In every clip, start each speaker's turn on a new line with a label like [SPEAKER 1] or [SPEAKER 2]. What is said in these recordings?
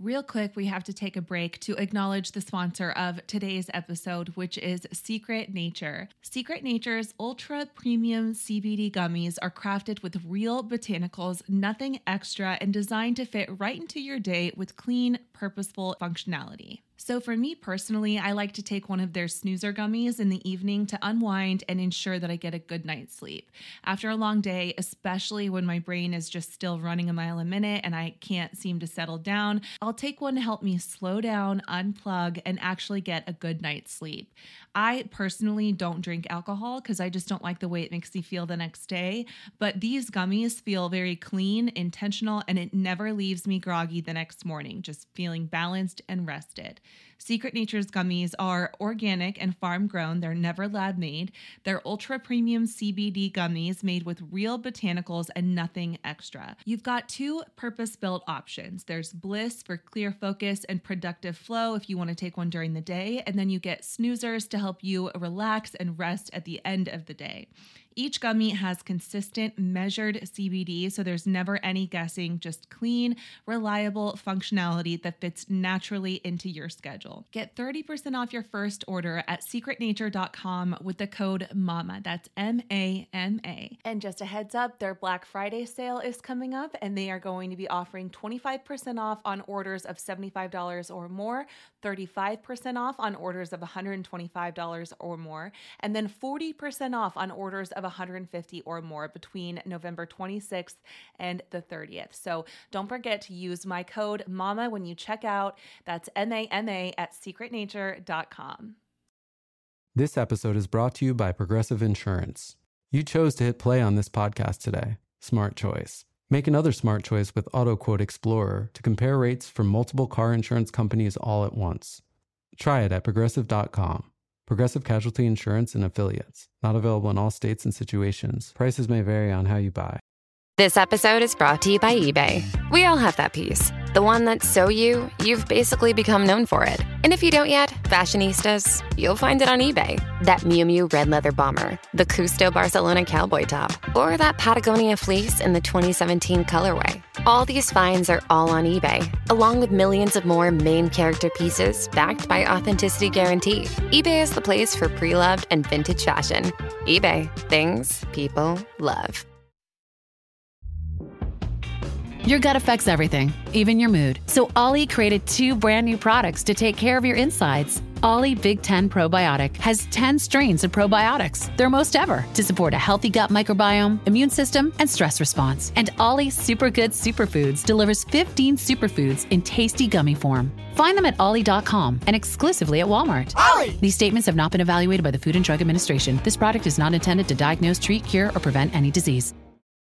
[SPEAKER 1] Real quick, we have to take a break to acknowledge the sponsor of today's episode, which is Secret Nature. Secret Nature's ultra premium CBD gummies are crafted with real botanicals, nothing extra, and designed to fit right into your day with clean, purposeful functionality. So for me personally, I like to take one of their snoozer gummies in the evening to unwind and ensure that I get a good night's sleep. After a long day, especially when my brain is just still running a mile a minute and I can't seem to settle down, I'll take one to help me slow down, unplug, and actually get a good night's sleep. I personally don't drink alcohol because I just don't like the way it makes me feel the next day, but these gummies feel very clean, intentional, and it never leaves me groggy the next morning, just feeling balanced and rested. Secret Nature's gummies are organic and farm grown. They're never lab made. They're ultra premium CBD gummies made with real botanicals and nothing extra. You've got two purpose-built options. There's Bliss for clear focus and productive flow if you want to take one during the day, and then you get snoozers to help you relax and rest at the end of the day. Each gummy has consistent, measured CBD, so there's never any guessing, just clean, reliable functionality that fits naturally into your schedule. Get 30% off your first order at secretnature.com with the code MAMA. That's MAMA. And just a heads up, their Black Friday sale is coming up, and they are going to be offering 25% off on orders of $75 or more, 35% off on orders of $125 or more, and then 40% off on orders of $150 or more between November 26th and the 30th. So don't forget to use my code MAMA when you check out. That's MAMA at secretnature.com.
[SPEAKER 2] This episode is brought to you by Progressive Insurance. You chose to hit play on this podcast today. Smart choice. Make another smart choice with AutoQuote Explorer to compare rates from multiple car insurance companies all at once. Try it at progressive.com. Progressive Casualty Insurance and Affiliates. Not available in all states and situations. Prices may vary on how you buy.
[SPEAKER 3] This episode is brought to you by eBay. We all have that piece. The one that's so you've basically become known for it. And if you don't yet, fashionistas, you'll find it on eBay. That Miu Miu red leather bomber, the Custo Barcelona cowboy top, or that Patagonia fleece in the 2017 colorway. All these finds are all on eBay, along with millions of more main character pieces backed by Authenticity Guarantee. eBay is the place for pre-loved and vintage fashion. eBay, things people love.
[SPEAKER 4] Your gut affects everything, even your mood. So Ollie created 2 brand new products to take care of your insides. Ollie Big 10 Probiotic has 10 strains of probiotics, their most ever, to support a healthy gut microbiome, immune system, and stress response. And Ollie Super Good Superfoods delivers 15 superfoods in tasty gummy form. Find them at ollie.com and exclusively at Walmart.
[SPEAKER 5] Ollie!
[SPEAKER 4] These statements have not been evaluated by the Food and Drug Administration. This product is not intended to diagnose, treat, cure, or prevent any disease.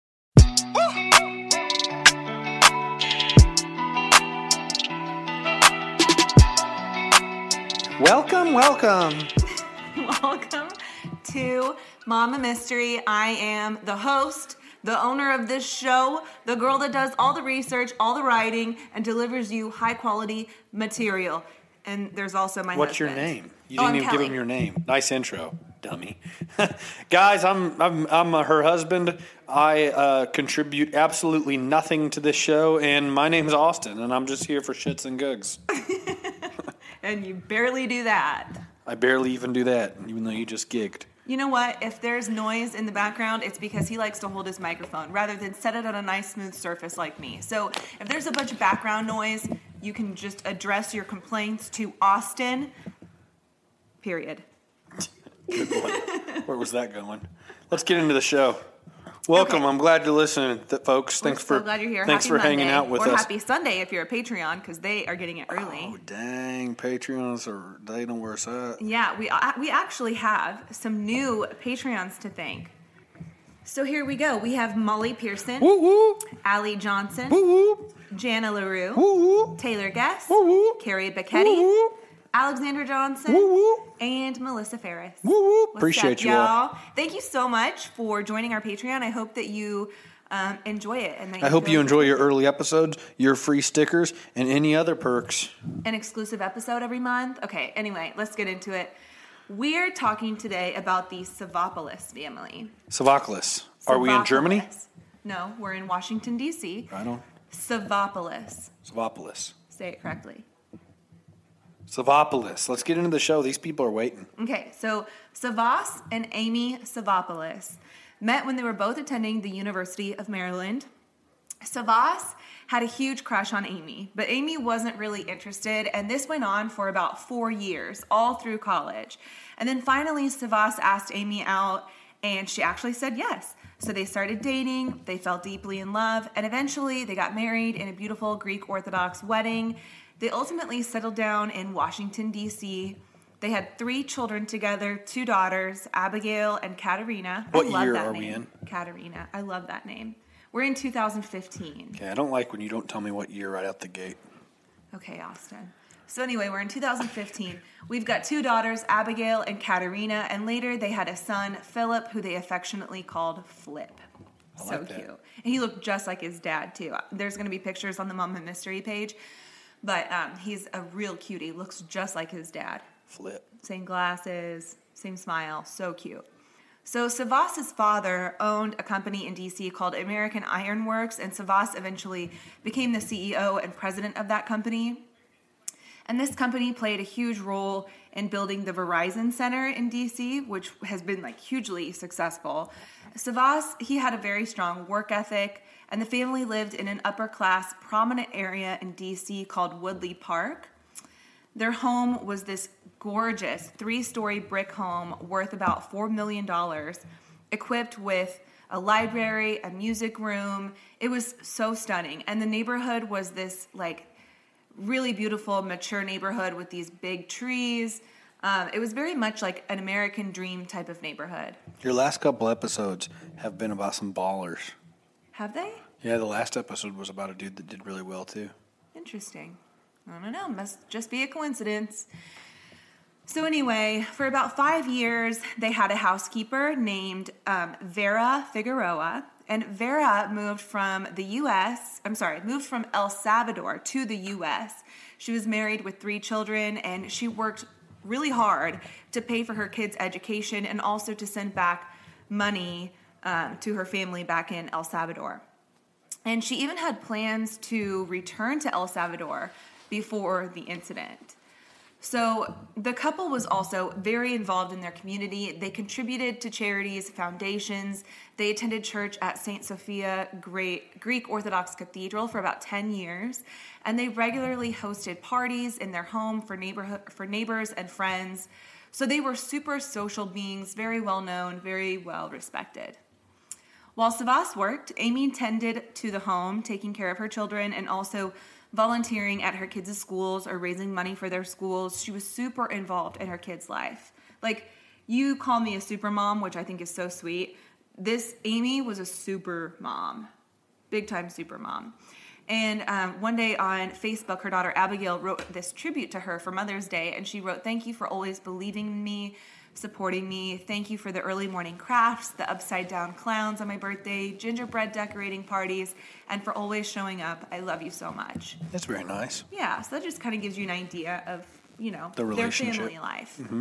[SPEAKER 5] Welcome.
[SPEAKER 1] Welcome to Mama Mystery. I am the host, the owner of this show, the girl that does all the research, all the writing, and delivers you high quality material. And there's also my
[SPEAKER 5] What's
[SPEAKER 1] husband.
[SPEAKER 5] your name? You didn't even
[SPEAKER 1] Kelly.
[SPEAKER 5] give him your name. Nice intro, dummy. Guys, I'm her husband. I contribute absolutely nothing to this show, and my name is Austin, and I'm just here for shits and gigs.
[SPEAKER 1] And you barely do that.
[SPEAKER 5] I barely even do that, even though you just gigged.
[SPEAKER 1] You know what? If there's noise in the background, it's because he likes to hold his microphone rather than set it on a nice smooth surface like me. So if there's a bunch of background noise, you can just address your complaints to Austin, period.
[SPEAKER 5] Good one. Where was that going? Let's get into the show. Welcome. Okay. I'm glad you're listening, folks.
[SPEAKER 1] We're so glad you're here.
[SPEAKER 5] Thanks
[SPEAKER 1] happy
[SPEAKER 5] for
[SPEAKER 1] Monday,
[SPEAKER 5] hanging out with
[SPEAKER 1] or
[SPEAKER 5] us.
[SPEAKER 1] Or happy Sunday if you're a Patreon, because they are getting it early.
[SPEAKER 5] Oh, dang. Patreons, they know where it's at.
[SPEAKER 1] Yeah, we actually have some new Patreons to thank. So here we go. We have Molly Pearson,
[SPEAKER 5] woo-woo.
[SPEAKER 1] Allie Johnson,
[SPEAKER 5] woo-woo.
[SPEAKER 1] Jana LaRue,
[SPEAKER 5] woo-woo.
[SPEAKER 1] Taylor Guest,
[SPEAKER 5] woo-woo.
[SPEAKER 1] Carrie Becchetti,
[SPEAKER 5] woo-woo.
[SPEAKER 1] Alexander Johnson,
[SPEAKER 5] woo-woo.
[SPEAKER 1] and Melissa Ferris.
[SPEAKER 5] Woo-woo. Appreciate you
[SPEAKER 1] y'all.
[SPEAKER 5] all.
[SPEAKER 1] Thank you so much for joining our Patreon. I hope that you enjoy it. And
[SPEAKER 5] I hope you enjoy your early episodes, your free stickers, and any other perks.
[SPEAKER 1] An exclusive episode every month. Okay, anyway, let's get into it. We're talking today about the Savopolis family.
[SPEAKER 5] Savopolis. Are we in Germany?
[SPEAKER 1] No, we're in Washington, D.C.
[SPEAKER 5] Right on.
[SPEAKER 1] Savopolis.
[SPEAKER 5] Savopolis.
[SPEAKER 1] say it correctly.
[SPEAKER 5] Savopoulos. Let's get into the show. These people are waiting.
[SPEAKER 1] Okay, so Savas and Amy Savopoulos met when they were both attending the University of Maryland. Savas had a huge crush on Amy, but Amy wasn't really interested, and this went on for about 4 years, all through college. And then finally, Savas asked Amy out, and she actually said yes. So they started dating, they fell deeply in love, and eventually they got married in a beautiful Greek Orthodox wedding. They ultimately settled down in Washington, D.C. They had 3 children together, 2 daughters, Abigail and Katerina.
[SPEAKER 5] What
[SPEAKER 1] I love
[SPEAKER 5] year
[SPEAKER 1] that
[SPEAKER 5] are
[SPEAKER 1] name.
[SPEAKER 5] we in?
[SPEAKER 1] Katerina. I love that name. We're in 2015.
[SPEAKER 5] Okay, I don't like when you don't tell me what year right out the gate.
[SPEAKER 1] Okay, Austin. So anyway, we're in 2015. We've got 2 daughters, Abigail and Katerina, and later they had a son, Philip, who they affectionately called Flip. So
[SPEAKER 5] like that.
[SPEAKER 1] cute. And he looked just like his dad, too. There's going to be pictures on the Mama Mystery page, but he's a real cutie. Looks just like his dad.
[SPEAKER 5] Flip.
[SPEAKER 1] Same glasses, same smile. So cute. So Savas's father owned a company in D.C. called American Iron Works, and Savas eventually became the CEO and president of that company. And this company played a huge role in building the Verizon Center in D.C., which has been hugely successful. Savas, he had a very strong work ethic, and the family lived in an upper-class, prominent area in D.C. called Woodley Park. Their home was this gorgeous 3-story brick home worth about $4 million, equipped with a library, a music room. It was so stunning. And the neighborhood was this really beautiful, mature neighborhood with these big trees. It was very much like an American dream type of neighborhood.
[SPEAKER 5] Your last couple episodes have been about some ballers.
[SPEAKER 1] Have they?
[SPEAKER 5] Yeah, the last episode was about a dude that did really well, too.
[SPEAKER 1] Interesting. I don't know. Must just be a coincidence. So anyway, for about 5 years, they had a housekeeper named Vera Figueroa. And Vera moved from El Salvador to the U.S. She was married with 3 children, and she worked really hard to pay for her kids' education and also to send back money to her family back in El Salvador. And she even had plans to return to El Salvador before the incident. So the couple was also very involved in their community. They contributed to charities, foundations. They attended church at St. Sophia Greek Orthodox Cathedral for about 10 years. And they regularly hosted parties in their home for neighbors and friends. So they were super social beings, very well known, very well respected. While Savas worked, Amy tended to the home, taking care of her children and also volunteering at her kids' schools or raising money for their schools. She was super involved in her kids' life. You call me a super mom, which I think is so sweet. Amy was a super mom, big time super mom. And one day on Facebook, her daughter Abigail wrote this tribute to her for Mother's Day, and she wrote, "Thank you for always believing in me, supporting me. Thank you for the early morning crafts, the upside down clowns on my birthday, gingerbread decorating parties, and for always showing up. I love you so much."
[SPEAKER 5] That's very nice.
[SPEAKER 1] Yeah, so that just kind of gives you an idea of,
[SPEAKER 5] their
[SPEAKER 1] family life.
[SPEAKER 5] Mm-hmm.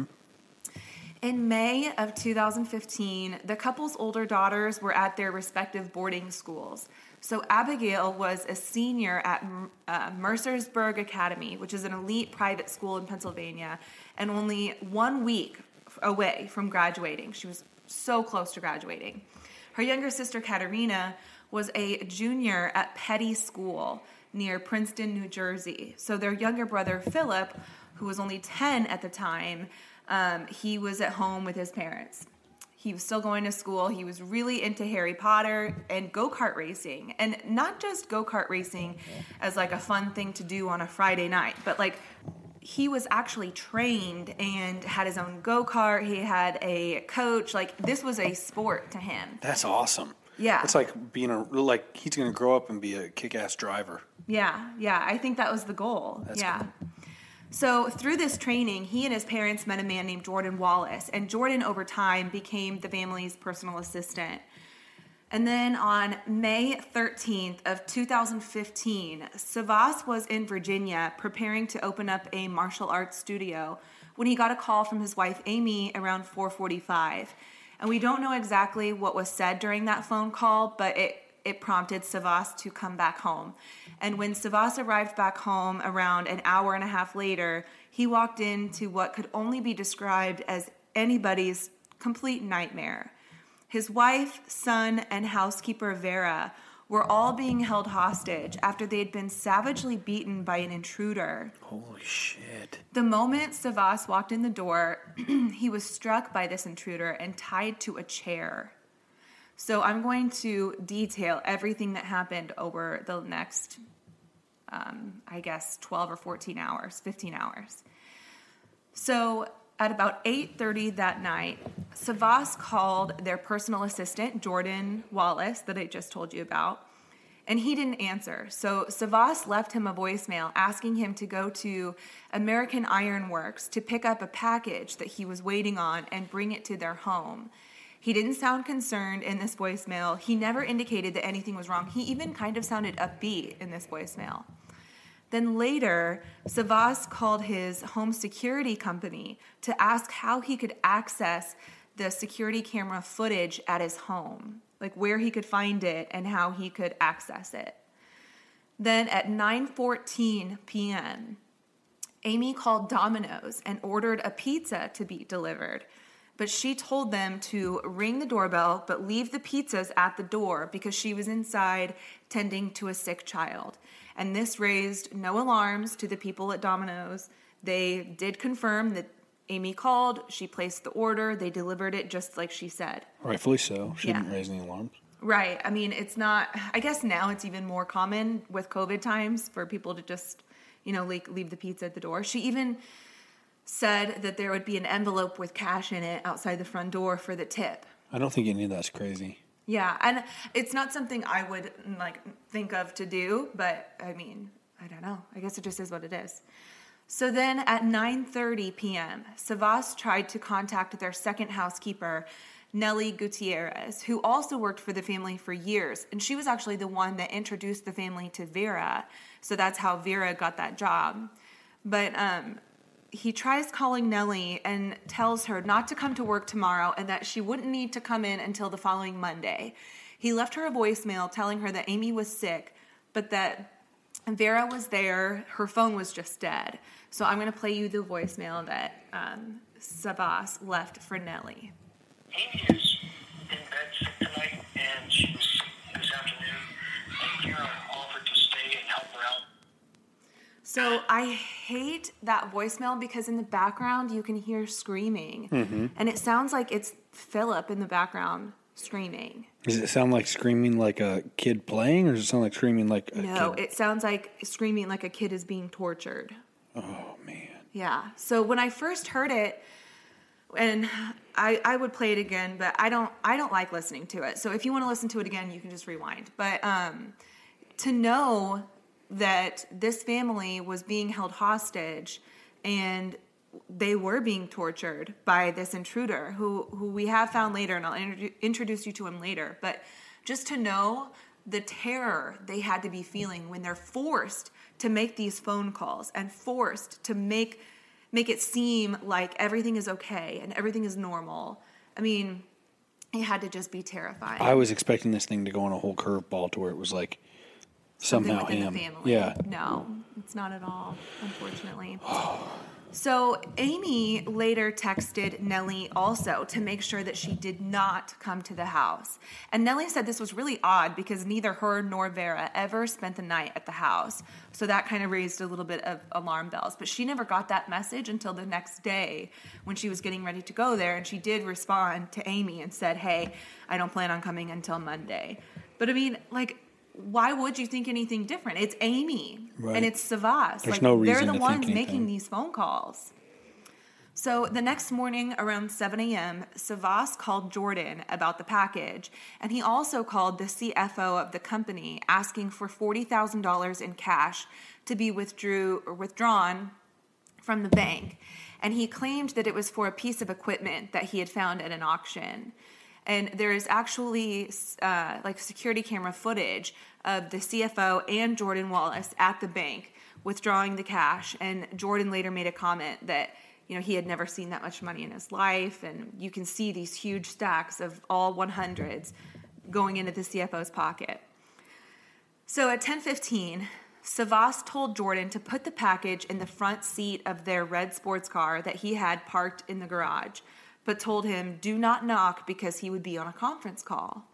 [SPEAKER 1] In May of 2015, the couple's older daughters were at their respective boarding schools. So Abigail was a senior at Mercersburg Academy, which is an elite private school in Pennsylvania, and only 1 week away from graduating. She was so close to graduating. Her younger sister, Katerina, was a junior at Petty School near Princeton, New Jersey. So their younger brother, Philip, who was only 10 at the time, he was at home with his parents. He was still going to school. He was really into Harry Potter and go-kart racing. And not just go-kart racing as a fun thing to do on a Friday night, but he was actually trained and had his own go-kart. He had a coach. This was a sport to him.
[SPEAKER 5] That's awesome.
[SPEAKER 1] Yeah.
[SPEAKER 5] It's being he's going to grow up and be a kick-ass driver.
[SPEAKER 1] Yeah. I think that was the goal.
[SPEAKER 5] That's
[SPEAKER 1] cool. So through this training, he and his parents met a man named Jordan Wallace, and Jordan over time became the family's personal assistant. And then on May 13th of 2015, Savas was in Virginia preparing to open up a martial arts studio when he got a call from his wife, Amy, around 4:45. And we don't know exactly what was said during that phone call, but it prompted Savas to come back home. And when Savas arrived back home around an hour and a half later, he walked into what could only be described as anybody's complete nightmare. His wife, son, and housekeeper Vera were all being held hostage after they had been savagely beaten by an intruder.
[SPEAKER 5] Holy shit.
[SPEAKER 1] The moment Savas walked in the door, he was struck by this intruder and tied to a chair. So I'm going to detail everything that happened over the next, 12 or 14 hours, 15 hours. So at about 8:30 that night, Savas called their personal assistant, Jordan Wallace, that I just told you about, and he didn't answer. So Savas left him a voicemail asking him to go to American Iron Works to pick up a package that he was waiting on and bring it to their home. He didn't sound concerned in this voicemail. He never indicated that anything was wrong. He even kind of sounded upbeat in this voicemail. Then later, Savas called his home security company to ask how he could access the security camera footage at his home, like where he could find it and how he could access it. Then at 9:14 p.m., Amy called Domino's and ordered a pizza to be delivered. But she told them to ring the doorbell but leave the pizzas at the door because she was inside tending to a sick child. And this raised no alarms to the people at Domino's. They did confirm that Amy called, she placed the order, they delivered it just like she said.
[SPEAKER 5] Rightfully so. She didn't raise any alarms.
[SPEAKER 1] Right. I mean, it's not, I guess now it's even more common with COVID times for people to just, leave the pizza at the door. She even said that there would be an envelope with cash in it outside the front door for the tip.
[SPEAKER 5] I don't think any of that's crazy.
[SPEAKER 1] Yeah, and it's not something I would think of to do, but I mean, I don't know. I guess it just is what it is. So then at 9:30 p.m., Savas tried to contact their second housekeeper, Nellie Gutierrez, who also worked for the family for years, and she was actually the one that introduced the family to Vera, so that's how Vera got that job. But he tries calling Nellie and tells her not to come to work tomorrow and that she wouldn't need to come in until the following Monday. He left her a voicemail telling her that Amy was sick, but that Vera was there. Her phone was just dead. So I'm going to play you the voicemail that Savas left for Nellie.
[SPEAKER 6] Amy is in bed sick tonight, and she was sick this afternoon, and Vera offered to stay and help her out.
[SPEAKER 1] So I hate that voicemail because in the background you can hear screaming. Mm-hmm. And it sounds like it's Philip in the background screaming.
[SPEAKER 5] Does it sound like screaming like a kid playing, or does it sound like screaming like a kid?
[SPEAKER 1] No, it sounds like screaming like a kid is being tortured.
[SPEAKER 5] Oh, man.
[SPEAKER 1] Yeah. So when I first heard it, and I would play it again, but I don't like listening to it. So if you want to listen to it again, you can just rewind. But to know that this family was being held hostage and they were being tortured by this intruder who we have found later, and I'll introduce you to him later. But just to know the terror they had to be feeling when they're forced to make these phone calls and forced to make it seem like everything is okay and everything is normal. I mean, it had to just be terrifying.
[SPEAKER 5] I was expecting this thing to go on a whole curveball to where it was like somehow him.
[SPEAKER 1] The family.
[SPEAKER 5] Yeah.
[SPEAKER 1] No, it's not at all, unfortunately. So Amy later texted Nellie also to make sure that she did not come to the house. And Nellie said this was really odd because neither her nor Vera ever spent the night at the house. So that kind of raised a little bit of alarm bells. But she never got that message until the next day when she was getting ready to go there. And she did respond to Amy and said, hey, I don't plan on coming until Monday. But I mean, why would you think anything different? It's Amy, right, and it's Savas.
[SPEAKER 5] There's no reason
[SPEAKER 1] they're the ones
[SPEAKER 5] making
[SPEAKER 1] making these phone calls. So the next morning around 7 a.m., Savas called Jordan about the package, and he also called the CFO of the company asking for $40,000 in cash to be withdrawn from the bank. And he claimed that it was for a piece of equipment that he had found at an auction. And there is actually security camera footage of the CFO and Jordan Wallace at the bank withdrawing the cash. And Jordan later made a comment that, he had never seen that much money in his life. And you can see these huge stacks of all 100s going into the CFO's pocket. So at 10:15, Savas told Jordan to put the package in the front seat of their red sports car that he had parked in the garage, but told him do not knock because he would be on a conference call.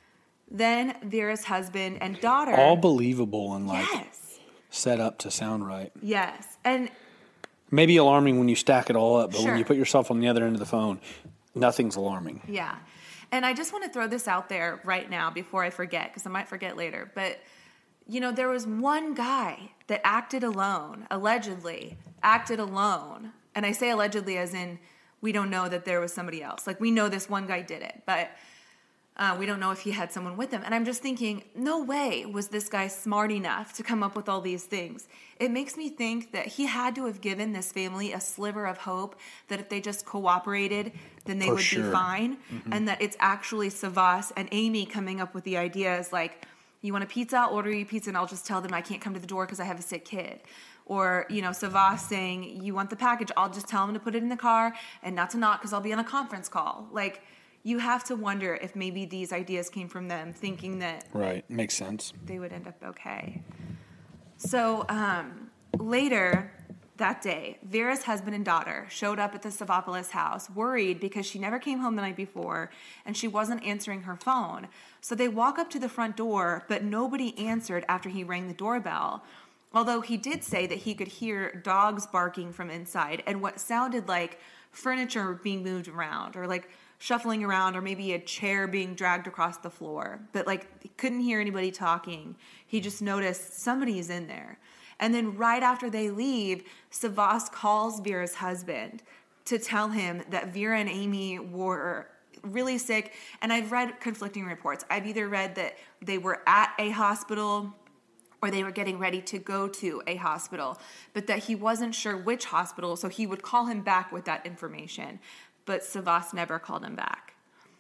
[SPEAKER 1] Then Vera's husband and daughter...
[SPEAKER 5] All believable and
[SPEAKER 1] Yes.
[SPEAKER 5] set up to sound right.
[SPEAKER 1] Yes. And
[SPEAKER 5] Maybe alarming when you stack it all up, but
[SPEAKER 1] Sure.
[SPEAKER 5] when you put yourself on the other end of the phone, nothing's alarming.
[SPEAKER 1] yeah. And I just want to throw this out there right now before I forget, because I might forget later. But, you know, there was one guy that acted alone, allegedly acted alone. And I say allegedly as in we don't know that there was somebody else. Like, we know this one guy did it, but we don't know if he had someone with him. And I'm just thinking, no way was this guy smart enough to come up with all these things. It makes me think that he had to have given this family a sliver of hope that if they just cooperated, then they
[SPEAKER 5] For
[SPEAKER 1] would
[SPEAKER 5] sure.
[SPEAKER 1] be fine. And that it's actually Savas and Amy coming up with the ideas like, you want a pizza? I'll order you pizza and I'll just tell them I can't come to the door because I have a sick kid. Or, you know, Savas saying, you want the package? I'll just tell them to put it in the car and not to knock because I'll be on a conference call. Like, you have to wonder if maybe these ideas came from them thinking that
[SPEAKER 5] Right. Makes sense.
[SPEAKER 1] they would end up okay. So later that day, Vera's husband and daughter showed up at the Savopoulos house worried because she never came home the night before and she wasn't answering her phone. So they walk up to the front door, but nobody answered after he rang the doorbell. Although he did say that he could hear dogs barking from inside and what sounded like furniture being moved around or like shuffling around or maybe a chair being dragged across the floor. But like he couldn't hear anybody talking. He just noticed somebody's in there. And then right after they leave, Savas calls Vera's husband to tell him that Vera and Amy were really sick. And I've read conflicting reports. I've either read that they were at a hospital or they were getting ready to go to a hospital, but that he wasn't sure which hospital, so he would call him back with that information. But Savas never called him back.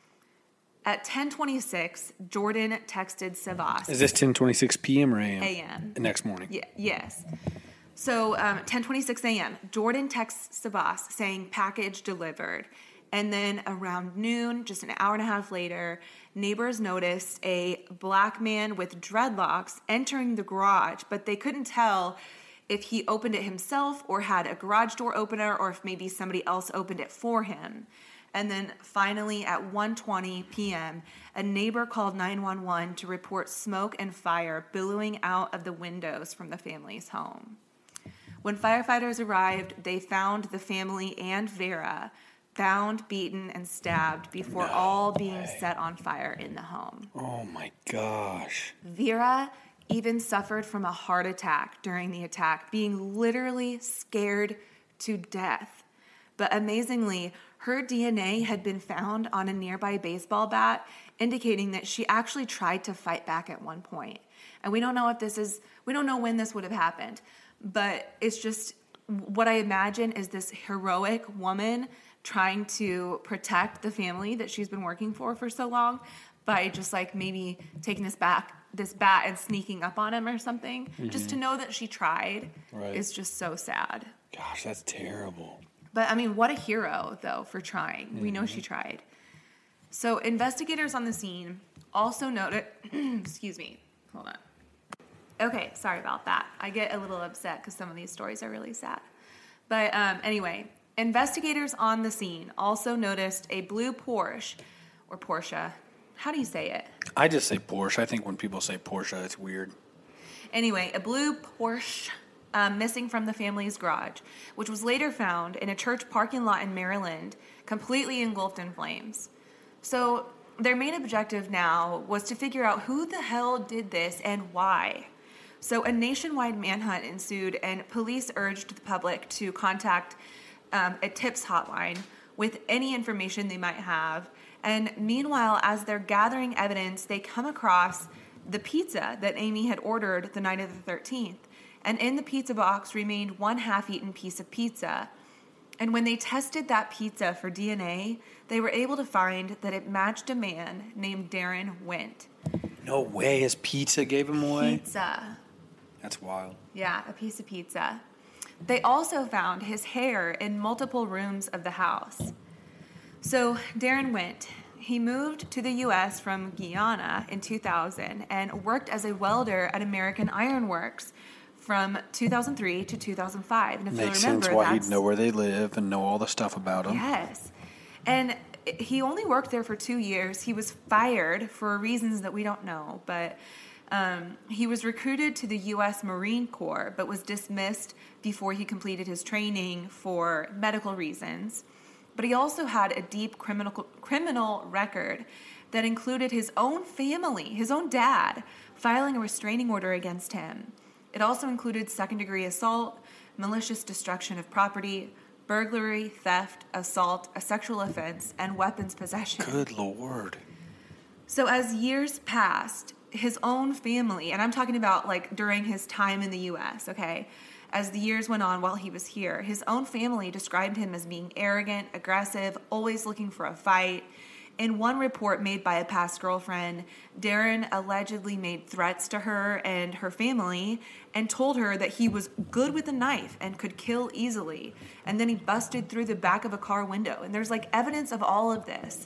[SPEAKER 1] At 10:26, Jordan texted Savas.
[SPEAKER 5] Is this 10:26 p.m. or a.m.?
[SPEAKER 1] A.m.
[SPEAKER 5] The next morning.
[SPEAKER 1] Yeah, yes. So 10:26 a.m., Jordan texts Savas saying package delivered. And then around noon, just an hour and a half later, neighbors noticed a black man with dreadlocks entering the garage, but they couldn't tell if he opened it himself or had a garage door opener or if maybe somebody else opened it for him. And then finally at 1:20 p.m., a neighbor called 911 to report smoke and fire billowing out of the windows from the family's home. When firefighters arrived, they found the family and Vera bound, beaten, and stabbed before all being set on fire in the home.
[SPEAKER 5] Oh my gosh.
[SPEAKER 1] Vera even suffered from a heart attack during the attack, being literally scared to death. But amazingly, her DNA had been found on a nearby baseball bat, indicating that she actually tried to fight back at one point. And we don't know we don't know when this would have happened, but it's just what I imagine is this heroic woman trying to protect the family that she's been working for so long by just like maybe taking this bat and sneaking up on him or something. Just to know that she tried is just so sad.
[SPEAKER 5] Gosh, that's terrible.
[SPEAKER 1] But I mean, what a hero though for trying. We know she tried. So investigators on the scene also noted, excuse me, hold on. Okay, sorry about that. I get a little upset because some of these stories are really sad. But anyway, investigators on the scene also noticed a blue Porsche, or Porsche. How do you say it?
[SPEAKER 5] I just say Porsche. I think when people say Porsche, it's weird.
[SPEAKER 1] Anyway, a blue Porsche missing from the family's garage, which was later found in a church parking lot in Maryland, completely engulfed in flames. So their main objective now was to figure out who the hell did this and why. So a nationwide manhunt ensued, and police urged the public to contact a TIPS hotline with any information they might have. And meanwhile, as they're gathering evidence, they come across the pizza that Amy had ordered the night of the 13th. And in the pizza box remained one half-eaten piece of pizza. And when they tested that pizza for DNA, they were able to find that it matched a man named Darren Wint.
[SPEAKER 5] No way. His pizza gave him away?
[SPEAKER 1] Pizza.
[SPEAKER 5] That's wild.
[SPEAKER 1] Yeah, a piece of pizza. They also found his hair in multiple rooms of the house. So Darren Wint, he moved to the U.S. from Guyana in 2000 and worked as a welder at American Iron Works from 2003 to 2005. And if
[SPEAKER 5] Makes
[SPEAKER 1] you remember,
[SPEAKER 5] sense why he'd know where they live and know all the stuff about them.
[SPEAKER 1] Yes. And he only worked there for 2 years. He was fired for reasons that we don't know, but he was recruited to the U.S. Marine Corps, but was dismissed before he completed his training for medical reasons. But he also had a deep criminal record that included his own family, his own dad, filing a restraining order against him. It also included second-degree assault, malicious destruction of property, burglary, theft, assault, a sexual offense, and weapons possession.
[SPEAKER 5] Good Lord.
[SPEAKER 1] So as years passed, his own family, and I'm talking about like during his time in the U.S., okay, as the years went on while he was here, his own family described him as being arrogant, aggressive, always looking for a fight. In one report made by a past girlfriend, Darren allegedly made threats to her and her family and told her that he was good with a knife and could kill easily. And then he busted through the back of a car window. And there's like evidence of all of this.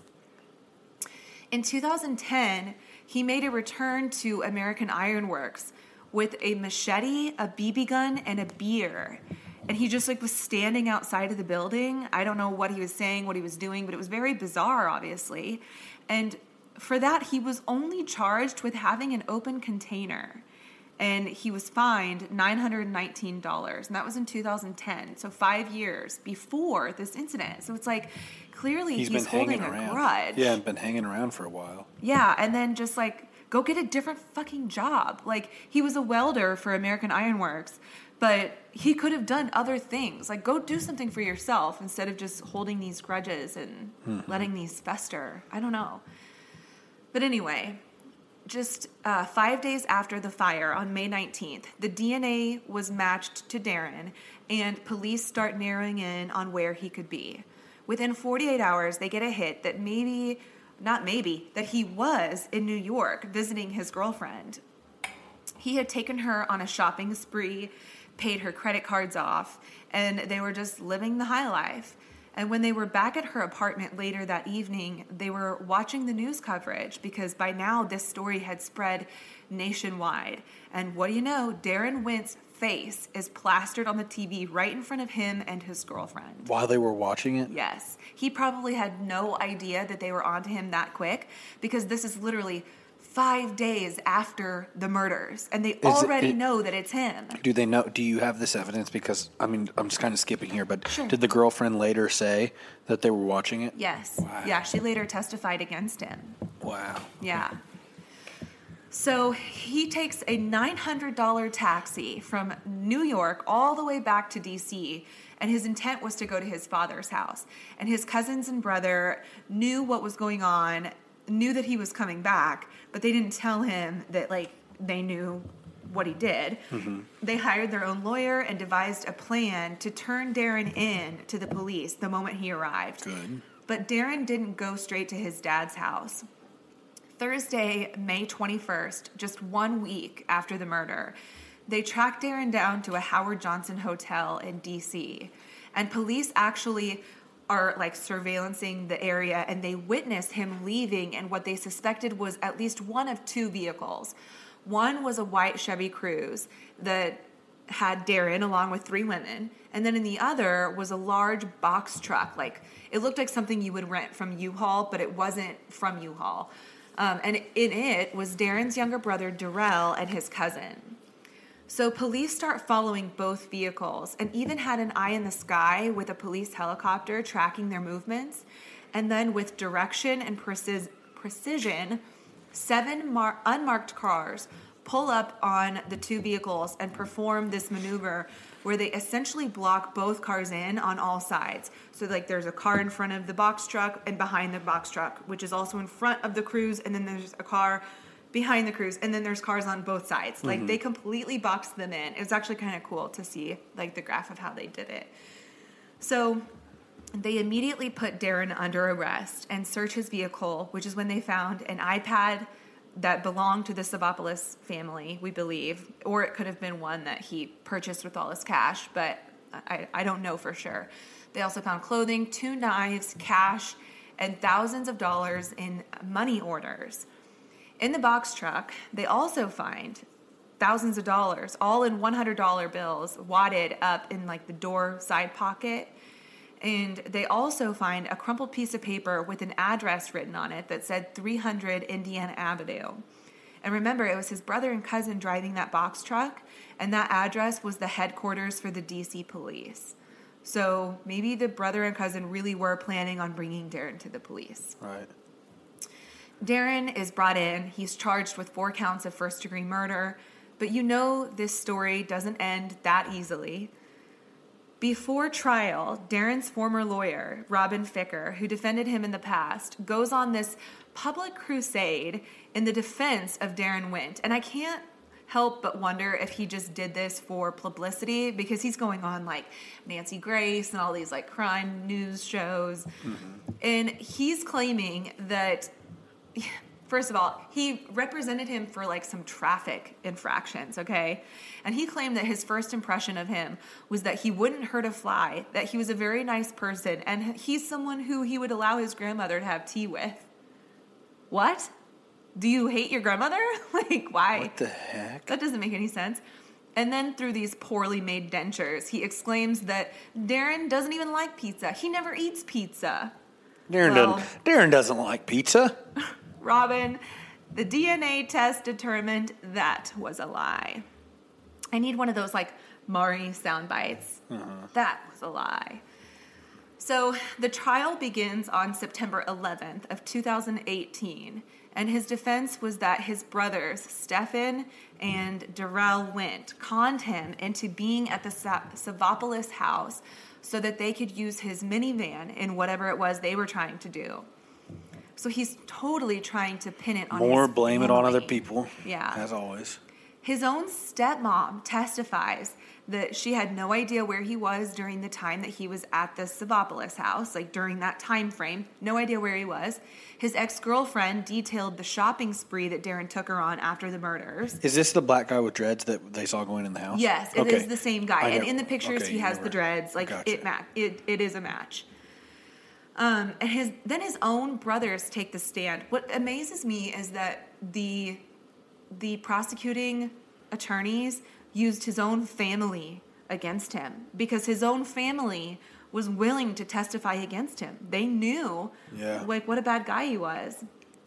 [SPEAKER 1] In 2010, he made a return to American Iron Works with a machete, a BB gun, and a beer. And he just like was standing outside of the building. I don't know what he was saying, what he was doing, but it was very bizarre, obviously. And for that, he was only charged with having an open container. And he was fined $919. And that was in 2010. So 5 years before this incident. So it's like, clearly he's holding a grudge.
[SPEAKER 5] Yeah, and been hanging around for a while.
[SPEAKER 1] Yeah, and then just like, go get a different fucking job. Like, he was a welder for American Iron Works, but he could have done other things. Like, go do something for yourself instead of just holding these grudges and letting these fester. I don't know. But anyway, just 5 days after the fire on May 19th, the DNA was matched to Darren, and police start narrowing in on where he could be. Within 48 hours, they get a hit that that he was in New York visiting his girlfriend. He had taken her on a shopping spree, paid her credit cards off, and they were just living the high life. And when they were back at her apartment later that evening, they were watching the news coverage because by now this story had spread nationwide. And what do you know? Darren Wint's face is plastered on the TV right in front of him and his girlfriend.
[SPEAKER 5] While they were watching it?
[SPEAKER 1] Yes. He probably had no idea that they were onto him that quick because this is literally 5 days after the murders, and they already know that it's him.
[SPEAKER 5] Do they know? Do you have this evidence? Because, I mean, I'm just kind of skipping here, but
[SPEAKER 1] Sure.
[SPEAKER 5] Did the girlfriend later say that they were watching it?
[SPEAKER 1] Yes.
[SPEAKER 5] Wow.
[SPEAKER 1] Yeah, she later testified against him.
[SPEAKER 5] Wow.
[SPEAKER 1] Yeah. So he takes a $900 taxi from New York all the way back to D.C., and his intent was to go to his father's house. And his cousins and brother knew what was going on, knew that he was coming back, but they didn't tell him that, like, they knew what he did. Mm-hmm. They hired their own lawyer and devised a plan to turn Darren in to the police the moment he arrived.
[SPEAKER 5] Good.
[SPEAKER 1] But Darren didn't go straight to his dad's house. Thursday, May 21st, just 1 week after the murder, they tracked Darren down to a Howard Johnson hotel in D.C., and police actually are like surveillancing the area, and they witness him leaving in what they suspected was at least one of two vehicles. One was a white Chevy Cruze that had Darren along with 3 women, and then in the other was a large box truck. Like, it looked like something you would rent from U-Haul, but it wasn't from U-Haul. And in it was Darren's younger brother, Darrell, and his cousin. So police start following both vehicles and even had an eye in the sky with a police helicopter tracking their movements. And then with direction and precision, 7 unmarked cars pull up on the 2 vehicles and perform this maneuver where they essentially block both cars in on all sides. So like there's a car in front of the box truck and behind the box truck, which is also in front of the Cruze, and then there's a car behind the Cruze, and then there's cars on both sides. Mm-hmm. Like, they completely boxed them in. It was actually kind of cool to see, like, the graph of how they did it. So they immediately put Darren under arrest and search his vehicle, which is when they found an iPad that belonged to the Savopoulos family, we believe, or it could have been one that he purchased with all his cash, but I don't know for sure. They also found clothing, 2 knives, cash, and thousands of dollars in money orders. In the box truck, they also find thousands of dollars, all in $100 bills, wadded up in like the door side pocket. And they also find a crumpled piece of paper with an address written on it that said 300 Indiana Avenue. And remember, it was his brother and cousin driving that box truck, and that address was the headquarters for the DC police. So maybe the brother and cousin really were planning on bringing Darren to the police.
[SPEAKER 5] Right.
[SPEAKER 1] Darren is brought in. He's charged with 4 counts of first-degree murder. But you know this story doesn't end that easily. Before trial, Darren's former lawyer, Robin Ficker, who defended him in the past, goes on this public crusade in the defense of Darren Wint. And I can't help but wonder if he just did this for publicity, because he's going on like Nancy Grace and all these like crime news shows. And he's claiming that... First of all, he represented him for like some traffic infractions, okay? And he claimed that his first impression of him was that he wouldn't hurt a fly, that he was a very nice person, and he's someone who he would allow his grandmother to have tea with. What? Do you hate your grandmother? Like, why?
[SPEAKER 5] What the heck?
[SPEAKER 1] That doesn't make any sense. And then through these poorly made dentures, he exclaims that Darren doesn't even like pizza. He never eats pizza.
[SPEAKER 5] Darren doesn't like pizza.
[SPEAKER 1] Robin, the DNA test determined that was a lie. I need one of those like Maury sound bites. That was a lie. So the trial begins on September 11th of 2018, and his defense was that his brothers, Stephen and Darrell Wint, conned him into being at the Savopolis house so that they could use his minivan in whatever it was they were trying to do. So he's totally trying to pin it on
[SPEAKER 5] More
[SPEAKER 1] his
[SPEAKER 5] blame
[SPEAKER 1] family.
[SPEAKER 5] it on other people.
[SPEAKER 1] Yeah.
[SPEAKER 5] As always.
[SPEAKER 1] His own stepmom testifies that she had no idea where he was during the time that he was at the Savopolis house, like during that time frame. No idea where he was. His ex-girlfriend detailed the shopping spree that Darren took her on after the murders.
[SPEAKER 5] Is this the black guy with dreads that they saw going in the house?
[SPEAKER 1] Yes, it is the same guy. And in the pictures, he has
[SPEAKER 5] never-
[SPEAKER 1] the dreads. Like,
[SPEAKER 5] Gotcha.
[SPEAKER 1] it is a match. And then his own brothers take the stand. What amazes me is that the prosecuting attorneys used his own family against him, because his own family was willing to testify against him. They knew like what a bad guy he was.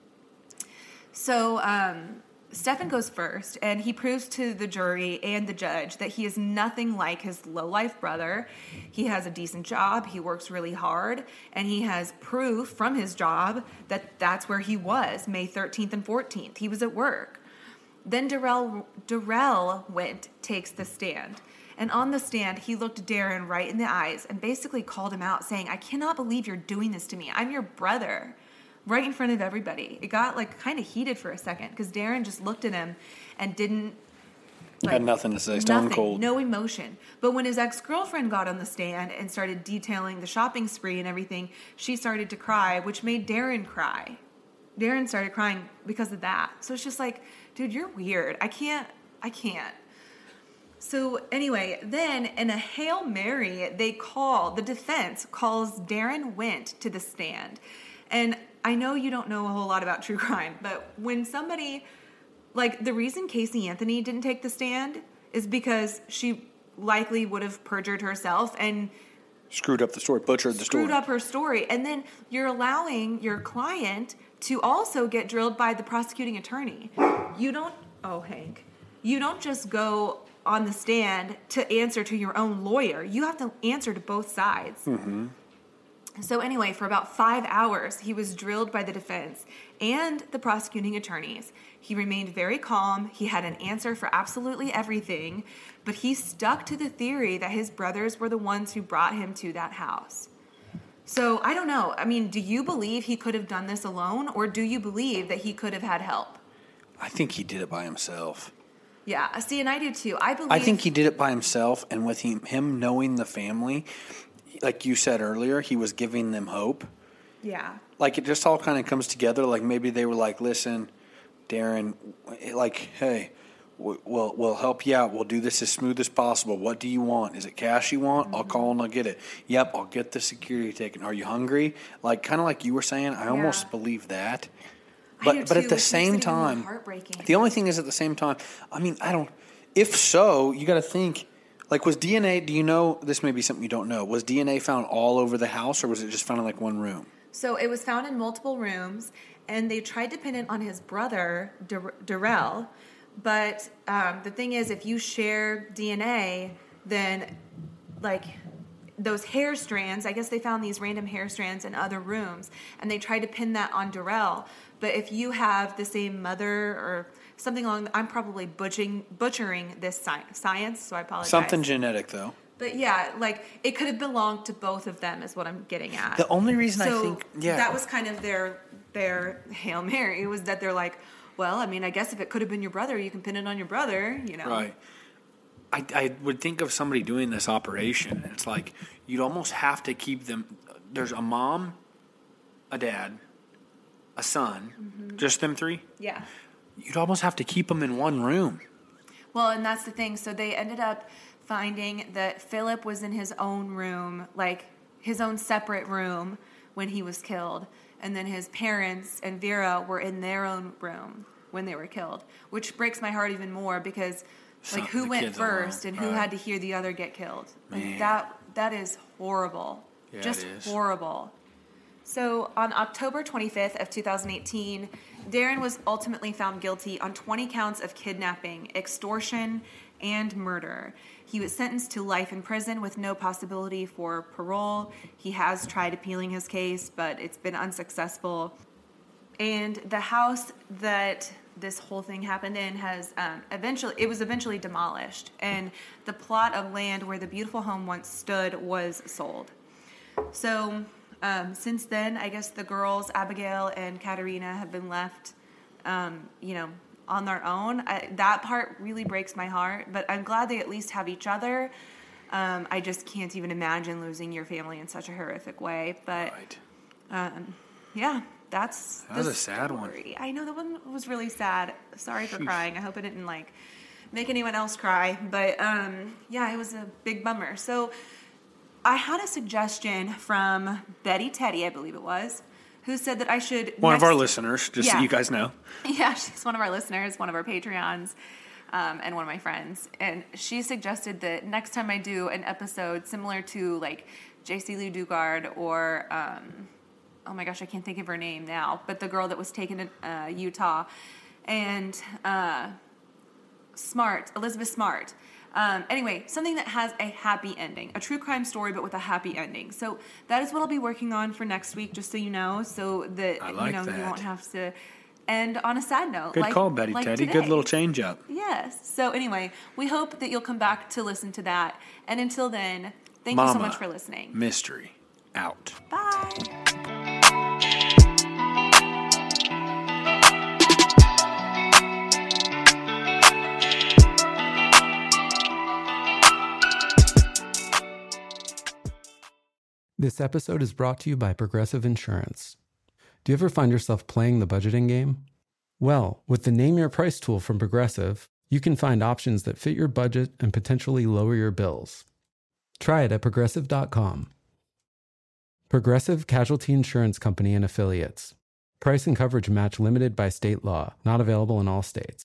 [SPEAKER 1] So Stephen goes first, and he proves to the jury and the judge that he is nothing like his low-life brother. He has a decent job, he works really hard, and he has proof from his job that that's where he was May 13th and 14th. He was at work. Then Darrell Wint takes the stand. And on the stand, he looked Darren right in the eyes and basically called him out, saying, "I cannot believe you're doing this to me. I'm your brother." Right in front of everybody. It got like kind of heated for a second because Darren just looked at him and didn't...
[SPEAKER 5] had nothing to say, stone cold.
[SPEAKER 1] No emotion. But when his ex-girlfriend got on the stand and started detailing the shopping spree and everything, she started to cry, which made Darren cry. Darren started crying because of that. So it's just like, dude, you're weird. I can't. So anyway, then in a Hail Mary, the defense calls Darren Wint to the stand. And I know you don't know a whole lot about true crime, but when somebody, like the reason Casey Anthony didn't take the stand is because she likely would have perjured herself and
[SPEAKER 5] Screwed up the story, butchered the story.
[SPEAKER 1] Screwed up her story. And then you're allowing your client to also get drilled by the prosecuting attorney. You don't just go on the stand to answer to your own lawyer. You have to answer to both sides. Mm-hmm. So anyway, for about 5 hours, he was drilled by the defense and the prosecuting attorneys. He remained very calm. He had an answer for absolutely everything, but he stuck to the theory that his brothers were the ones who brought him to that house. So I don't know. I mean, do you believe he could have done this alone, or do you believe that he could have had help?
[SPEAKER 5] I think he did it by himself.
[SPEAKER 1] Yeah, see, and I do too.
[SPEAKER 5] I think he did it by himself, and with him knowing the family, like you said earlier, he was giving them hope.
[SPEAKER 1] Yeah.
[SPEAKER 5] Like, it just all kind of comes together. Like, maybe they were like, listen, Darren, like, hey, We'll help you out. We'll do this as smooth as possible. What do you want? Is it cash you want? I'll call and I'll get it. Yep, I'll get the security taken. Are you hungry? Like, kind of like you were saying, I almost believe that. But at the same time, the only thing is at the same time, I mean, if so, you got to think, like, was DNA, do you know, this may be something you don't know, was DNA found all over the house, or was it just found in like one room?
[SPEAKER 1] So it was found in multiple rooms, and they tried to pin it on his brother, Darrell. But the thing is, if you share DNA, then, like, those hair strands, I guess they found these random hair strands in other rooms, and they tried to pin that on Darrell. But if you have the same mother or something along, I'm probably butchering this science, so I apologize.
[SPEAKER 5] Something genetic, though.
[SPEAKER 1] But yeah, like, it could have belonged to both of them is what I'm getting at.
[SPEAKER 5] The only reason I think,
[SPEAKER 1] that was kind of their Hail Mary, was that they're like, well, I mean, I guess if it could have been your brother, you can pin it on your brother, you know.
[SPEAKER 5] Right. I would think of somebody doing this operation. It's like you'd almost have to keep them. There's a mom, a dad, a son, just them three?
[SPEAKER 1] Yeah.
[SPEAKER 5] You'd almost have to keep them in one room.
[SPEAKER 1] Well, and that's the thing. So they ended up finding that Philip was in his own room, like his own separate room when he was killed. And then his parents and Vera were in their own room when they were killed, which breaks my heart even more because, like, who went first and who had to hear the other get killed? Like, that is horrible.
[SPEAKER 5] Yeah,
[SPEAKER 1] just
[SPEAKER 5] it is.
[SPEAKER 1] horrible. So on October 25th of 2018, Darren was ultimately found guilty on 20 counts of kidnapping, extortion, and murder. He was sentenced to life in prison with no possibility for parole. He has tried appealing his case, but it's been unsuccessful. And the house that this whole thing happened in has eventually demolished. And the plot of land where the beautiful home once stood was sold. So since then, I guess the girls, Abigail and Katerina, have been left, on their own. That part really breaks my heart, but I'm glad they at least have each other. I just can't even imagine losing your family in such a horrific way. But yeah, that was
[SPEAKER 5] a sad one.
[SPEAKER 1] I know, that one was really sad. Sorry for crying. I hope I didn't make anyone else cry. But yeah, it was a big bummer. So I had a suggestion from Betty Teddy, I believe it was, who said that I should...
[SPEAKER 5] One of our listeners, just so you guys know.
[SPEAKER 1] Yeah, she's one of our listeners, one of our Patreons, and one of my friends. And she suggested that next time I do an episode similar to, like, J.C. Lee Dugard or, oh my gosh, I can't think of her name now, but the girl that was taken to Utah, and Elizabeth Smart. Anyway, something that has a happy ending, a true crime story, but with a happy ending. So that is what I'll be working on for next week, just so you know, so that, you won't have to end on a sad note.
[SPEAKER 5] Good call, Betty Teddy.
[SPEAKER 1] Today.
[SPEAKER 5] Good little change up.
[SPEAKER 1] Yes. So anyway, we hope that you'll come back to listen to that. And until then, thank you so much for listening.
[SPEAKER 5] Mystery out.
[SPEAKER 1] Bye.
[SPEAKER 2] This episode is brought to you by Progressive Insurance. Do you ever find yourself playing the budgeting game? Well, with the Name Your Price tool from Progressive, you can find options that fit your budget and potentially lower your bills. Try it at Progressive.com. Progressive Casualty Insurance Company and Affiliates. Price and coverage match limited by state law. Not available in all states.